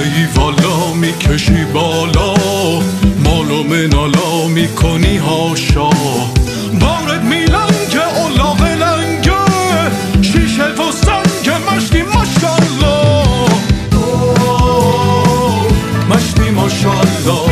ای والا میکشی بالا، مال و منالا میکنی هاشا. بارد میلنگه اولاغ لنگه، شیشه و سنگ مشتی ماشالله، مشتی ماشالله.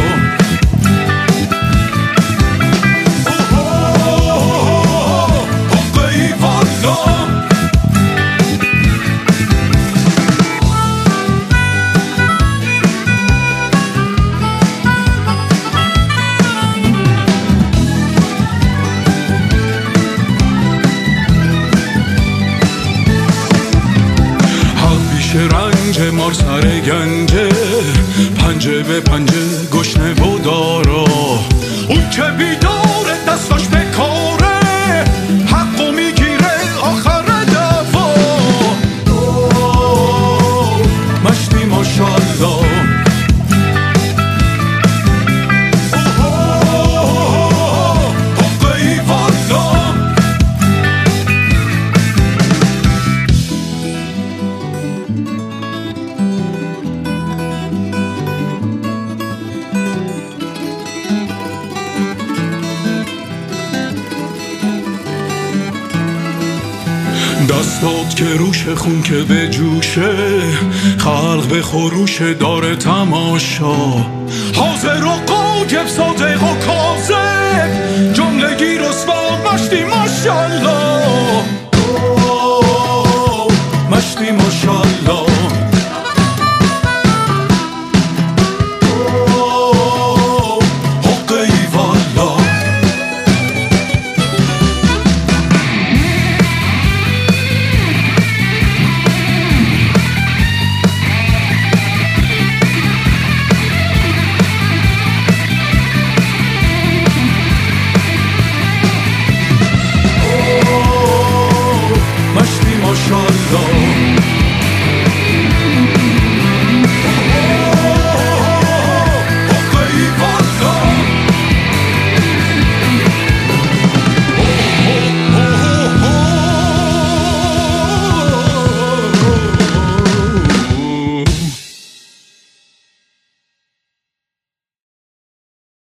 رنج مار سر گنجه، پنجه به پنجه گشنه و دارا. اون که بیداره دستاش به کاره، حقو میگیره آخر دفا. مشتی ماشالله. دستات که روش خون که به جوشه، خلق به خروش داره تماشا. حاضر و قاجب صادق و کاذب، جملگی رسوا مشتی ماشالله، مشتی ماشالله.